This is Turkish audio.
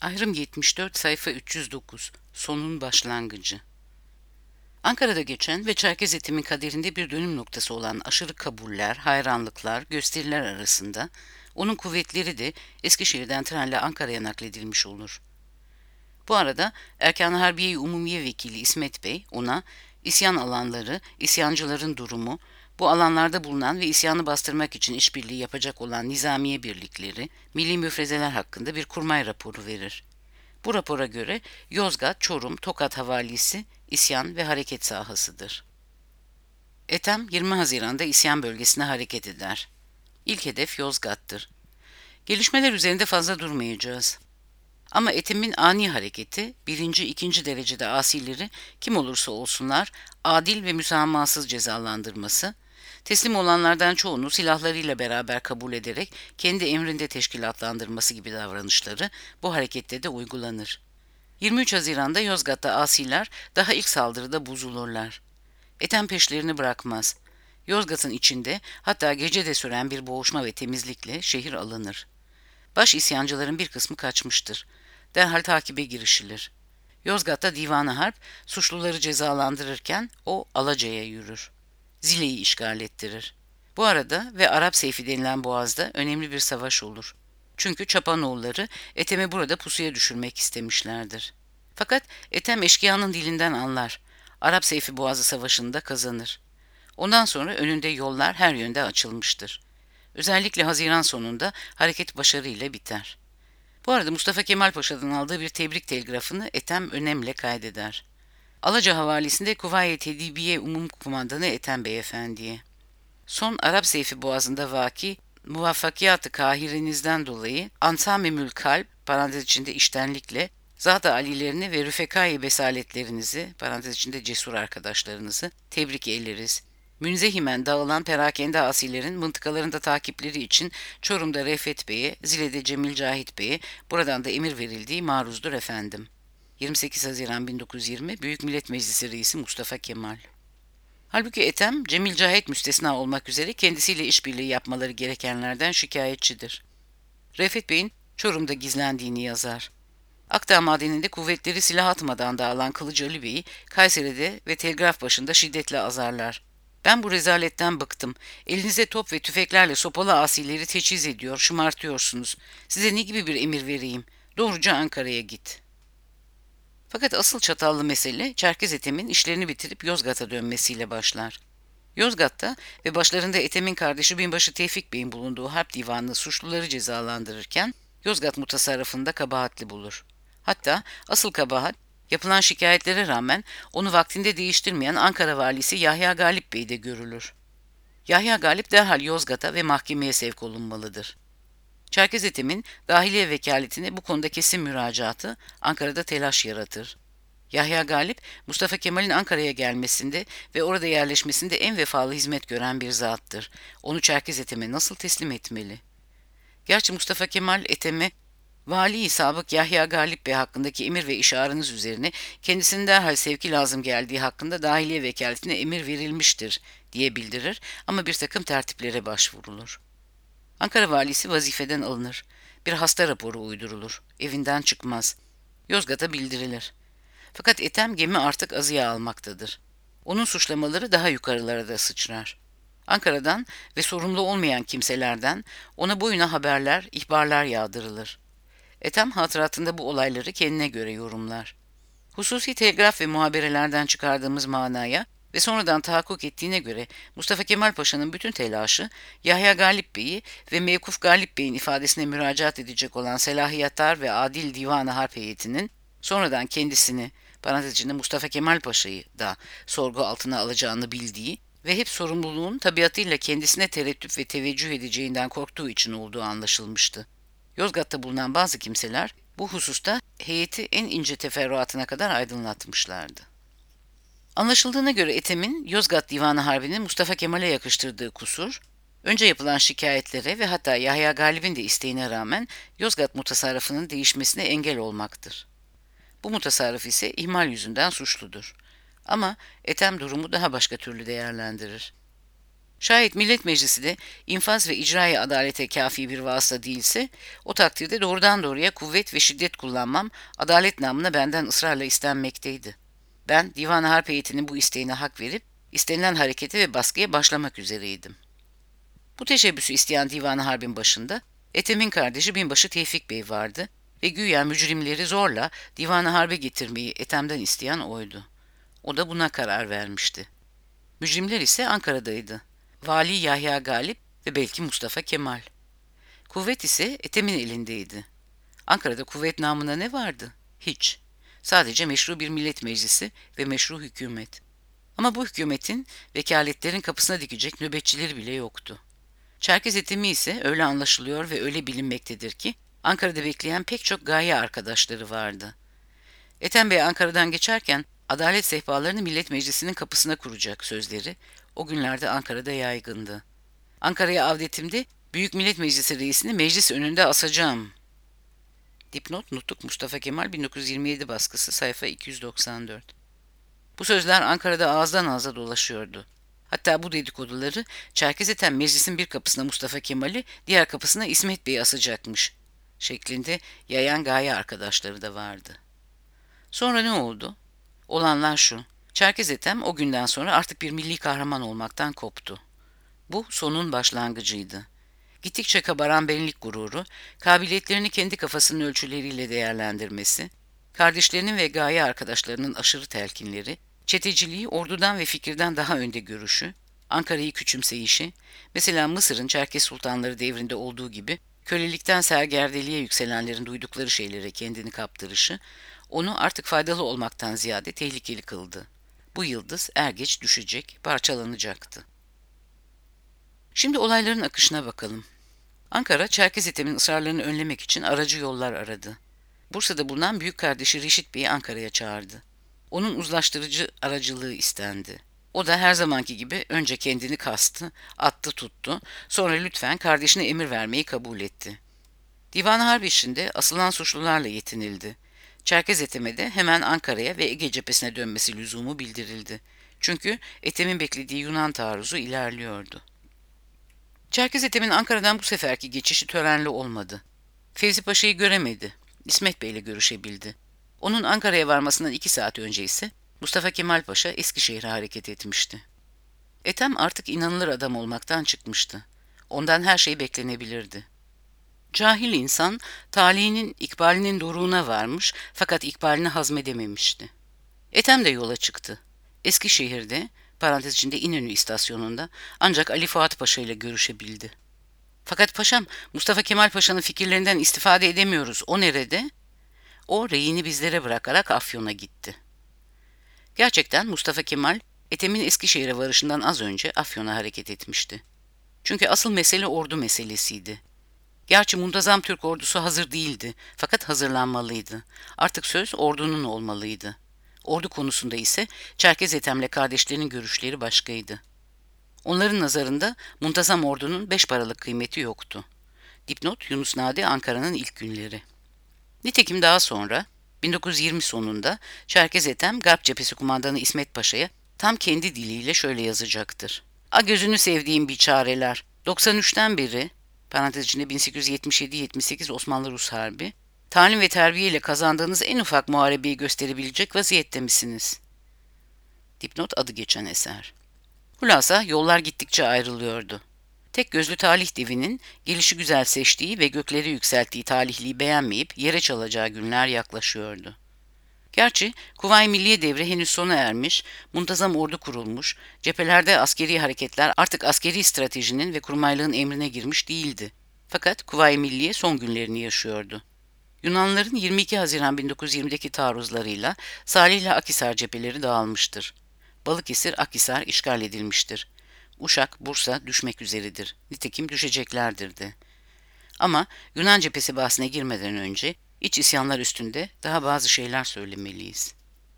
Ayrım 74 sayfa 309 Sonun başlangıcı. Ankara'da geçen ve Çerkez etimin kaderinde bir dönüm noktası olan aşırı kabuller, hayranlıklar, gösteriler arasında onun kuvvetleri de Eskişehir'den trenle Ankara'ya nakledilmiş olur. Bu arada Erkan-ı Harbiye-i Umumiye Vekili İsmet Bey ona isyan alanları, isyancıların durumu, bu alanlarda bulunan ve isyanı bastırmak için işbirliği yapacak olan nizamiye birlikleri, milli müfrezeler hakkında bir kurmay raporu verir. Bu rapora göre Yozgat, Çorum, Tokat havalisi isyan ve hareket sahasıdır. Ethem 20 Haziran'da isyan bölgesine hareket eder. İlk hedef Yozgat'tır. Gelişmeler üzerinde fazla durmayacağız. Ama Ethem'in ani hareketi, birinci, ikinci derecede asileri kim olursa olsunlar adil ve müsamahasız cezalandırması, teslim olanlardan çoğunu silahlarıyla beraber kabul ederek kendi emrinde teşkilatlandırması gibi davranışları bu harekette de uygulanır. 23 Haziran'da Yozgat'ta asiler daha ilk saldırıda bozulurlar. Ethem peşlerini bırakmaz. Yozgat'ın içinde hatta gece de süren bir boğuşma ve temizlikle şehir alınır. Baş isyancıların bir kısmı kaçmıştır. Derhal takibe girişilir. Yozgat'ta Divan-ı Harp suçluları cezalandırırken o Alaca'ya yürür. Zile'yi işgal ettirir. Bu arada ve Arap Seyfi denilen boğazda önemli bir savaş olur. Çünkü Çapanoğulları Ethem'i burada pusuya düşürmek istemişlerdir. Fakat Ethem eşkıyanın dilinden anlar. Arap Seyfi Boğazı Savaşı'nda kazanır. Ondan sonra önünde yollar her yönde açılmıştır. Özellikle Haziran sonunda hareket başarıyla biter. Bu arada Mustafa Kemal Paşa'dan aldığı bir tebrik telgrafını Ethem önemle kaydeder. Alaca havalisinde Kuvayi Tedibiye Umum Kumandanı Ethem Beyefendi'ye. Son Arap Seyfi Boğazı'nda vaki muvaffakiyat-ı kahirenizden dolayı ansamimül kalp parantez içinde iştenlikle zat-ı alilerini ve rüfekai besaletlerinizi parantez içinde cesur arkadaşlarınızı tebrik ederiz. Münzehimen dağılan perakende asilerin mıntıkalarında takipleri için Çorum'da Refet Bey'e, Zile'de Cemil Cahit Bey'e buradan da emir verildiği maruzdur efendim. 28 Haziran 1920 Büyük Millet Meclisi Reisi Mustafa Kemal. Halbuki Ethem, Cemil Cahit müstesna olmak üzere kendisiyle işbirliği yapmaları gerekenlerden şikayetçidir. Refet Bey'in Çorum'da gizlendiğini yazar. Akdağ Madeni'nde kuvvetleri silah atmadan dağılan Kılıcı Ali Bey'i Kayseri'de ve telgraf başında şiddetle azarlar. Ben bu rezaletten bıktım. Elinize top ve tüfeklerle sopalı asileri teçhiz ediyor, şımartıyorsunuz. Size ne gibi bir emir vereyim? Doğruca Ankara'ya git. Fakat asıl çatallı mesele Çerkez Ethem'in işlerini bitirip Yozgat'a dönmesiyle başlar. Yozgat'ta ve başlarında Ethem'in kardeşi Binbaşı Tevfik Bey'in bulunduğu harp divanı suçluları cezalandırırken Yozgat mutasarrıfında kabahatli bulur. Hatta asıl kabahat yapılan şikayetlere rağmen onu vaktinde değiştirmeyen Ankara valisi Yahya Galip Bey'de görülür. Yahya Galip derhal Yozgat'a ve mahkemeye sevk olunmalıdır. Çerkez Ethem'in dahiliye vekaletine bu konuda kesin müracaatı Ankara'da telaş yaratır. Yahya Galip, Mustafa Kemal'in Ankara'ya gelmesinde ve orada yerleşmesinde en vefalı hizmet gören bir zattır. Onu Çerkez Ethem'e nasıl teslim etmeli? Gerçi Mustafa Kemal Ethem'e Vali Sabık Yahya Galip Bey hakkındaki emir ve işarınız üzerine kendisinin derhal sevki lazım geldiği hakkında dahiliye vekaletine emir verilmiştir diye bildirir ama bir takım tertiplere başvurulur. Ankara valisi vazifeden alınır. Bir hasta raporu uydurulur. Evinden çıkmaz. Yozgat'a bildirilir. Fakat Ethem gemi artık azıya almaktadır. Onun suçlamaları daha yukarılara da sıçrar. Ankara'dan ve sorumlu olmayan kimselerden ona boyuna haberler, ihbarlar yağdırılır. Ethem hatıratında bu olayları kendine göre yorumlar. Hususi telgraf ve muhaberelerden çıkardığımız manaya ve sonradan tahakkuk ettiğine göre Mustafa Kemal Paşa'nın bütün telaşı Yahya Galip Bey'i ve Mevkuf Galip Bey'in ifadesine müracaat edecek olan Selahiyettar ve Adil Divan-ı Harp heyetinin sonradan kendisini parantez içinde Mustafa Kemal Paşa'yı da sorgu altına alacağını bildiği ve hep sorumluluğun tabiatıyla kendisine tereddüt ve teveccüh edeceğinden korktuğu için olduğu anlaşılmıştı. Yozgat'ta bulunan bazı kimseler bu hususta heyeti en ince teferruatına kadar aydınlatmışlardı. Anlaşıldığına göre Ethem'in Yozgat Divanı Harbi'nin Mustafa Kemal'e yakıştırdığı kusur, önce yapılan şikayetlere ve hatta Yahya Galip'in de isteğine rağmen Yozgat mutasarrıfının değişmesine engel olmaktır. Bu mutasarrıf ise ihmal yüzünden suçludur. Ama Ethem durumu daha başka türlü değerlendirir. Şayet Millet Meclisi de infaz ve icraya adalete kafi bir vasıta değilse, o takdirde doğrudan doğruya kuvvet ve şiddet kullanmam adalet namına benden ısrarla istenmekteydi. Ben Divan-ı Harp heyetinin bu isteğine hak verip istenilen harekete ve baskıya başlamak üzereydim. Bu teşebbüsü isteyen Divan-ı Harp'in başında Ethem'in kardeşi Binbaşı Tevfik Bey vardı ve güya mücrimleri zorla Divan-ı Harp'e getirmeyi Ethem'den isteyen oydu. O da buna karar vermişti. Mücrimler ise Ankara'daydı. Vali Yahya Galip ve belki Mustafa Kemal. Kuvvet ise Ethem'in elindeydi. Ankara'da kuvvet namına ne vardı? Hiç. Sadece meşru bir millet meclisi ve meşru hükümet. Ama bu hükümetin vekaletlerin kapısına dikecek nöbetçileri bile yoktu. Çerkez Ethem'i ise öyle anlaşılıyor ve öyle bilinmektedir ki Ankara'da bekleyen pek çok gaye arkadaşları vardı. Ethem Bey Ankara'dan geçerken adalet sehpalarını Millet Meclisi'nin kapısına kuracak sözleri o günlerde Ankara'da yaygındı. Ankara'ya avdetimde Büyük Millet Meclisi reisini meclis önünde asacağım. Dipnot Nutuk Mustafa Kemal 1927 baskısı sayfa 294. Bu sözler Ankara'da ağızdan ağza dolaşıyordu. Hatta bu dedikoduları Çerkez Ethem meclisin bir kapısına Mustafa Kemal'i, diğer kapısına İsmet Bey'i asacakmış şeklinde yayan gaye arkadaşları da vardı. Sonra ne oldu? Olanlar şu: Çerkez Ethem o günden sonra artık bir milli kahraman olmaktan koptu. Bu sonun başlangıcıydı. Gittikçe kabaran benlik gururu, kabiliyetlerini kendi kafasının ölçüleriyle değerlendirmesi, kardeşlerinin ve gaye arkadaşlarının aşırı telkinleri, çeteciliği ordudan ve fikirden daha önde görüşü, Ankara'yı küçümseyişi, mesela Mısır'ın Çerkez Sultanları devrinde olduğu gibi kölelikten sergerdeliğe yükselenlerin duydukları şeylere kendini kaptırışı, onu artık faydalı olmaktan ziyade tehlikeli kıldı. Bu yıldız er geç düşecek, parçalanacaktı. Şimdi olayların akışına bakalım. Ankara, Çerkez Ethem'in ısrarlarını önlemek için aracı yollar aradı. Bursa'da bulunan büyük kardeşi Reşit Bey'i Ankara'ya çağırdı. Onun uzlaştırıcı aracılığı istendi. O da her zamanki gibi önce kendini kastı, attı tuttu, sonra lütfen kardeşine emir vermeyi kabul etti. Divan Harp işinde asılan suçlularla yetinildi. Çerkez Ethem'e de hemen Ankara'ya ve Ege cephesine dönmesi lüzumu bildirildi. Çünkü Ethem'in beklediği Yunan taarruzu ilerliyordu. Çerkez Ethem'in Ankara'dan bu seferki geçişi törenli olmadı. Fevzi Paşa'yı göremedi. İsmet Bey ile görüşebildi. Onun Ankara'ya varmasından 2 saat önce ise Mustafa Kemal Paşa Eskişehir'e hareket etmişti. Ethem artık inanılır adam olmaktan çıkmıştı. Ondan her şey beklenebilirdi. Cahil insan talihinin ikbalinin doruğuna varmış fakat ikbalini hazmedememişti. Ethem de yola çıktı. Eskişehir'de, parantez içinde İnönü istasyonunda ancak Ali Fuat Paşa ile görüşebildi. Fakat paşam, Mustafa Kemal Paşa'nın fikirlerinden istifade edemiyoruz. O nerede? O reyini bizlere bırakarak Afyon'a gitti. Gerçekten Mustafa Kemal, Ethem'in Eskişehir'e varışından az önce Afyon'a hareket etmişti. Çünkü asıl mesele ordu meselesiydi. Gerçi muntazam Türk ordusu hazır değildi, fakat hazırlanmalıydı. Artık söz ordunun olmalıydı. Ordu konusunda ise Çerkez Ethem'le kardeşlerinin görüşleri başkaydı. Onların nazarında muntazam ordunun 5 paralık kıymeti yoktu. Dipnot Yunus Nadi Ankara'nın ilk günleri. Nitekim daha sonra 1920 sonunda Çerkez Ethem Garp Cephesi Kumandanı İsmet Paşa'ya tam kendi diliyle şöyle yazacaktır. A gözünü sevdiğim biçareler, 93'ten beri, parantez içinde 1877-78 Osmanlı-Rus Harbi, talim ve terbiye ile kazandığınız en ufak muharebeyi gösterebilecek vaziyette misiniz? Dipnot adı geçen eser. Hulasa yollar gittikçe ayrılıyordu. Tek gözlü talih devinin gelişigüzel seçtiği ve gökleri yükselttiği talihliyi beğenmeyip yere çalacağı günler yaklaşıyordu. Gerçi Kuvayi Milliye devri henüz sona ermiş, muntazam ordu kurulmuş, cephelerde askeri hareketler artık askeri stratejinin ve kurmaylığın emrine girmiş değildi. Fakat Kuvayi Milliye son günlerini yaşıyordu. Yunanlıların 22 Haziran 1920'deki taarruzlarıyla Salih ile Akhisar cepheleri dağılmıştır. Balıkesir, Akhisar işgal edilmiştir. Uşak, Bursa düşmek üzeredir. Nitekim düşeceklerdir de. Ama Yunan cephesi bahsine girmeden önce iç isyanlar üstünde daha bazı şeyler söylemeliyiz.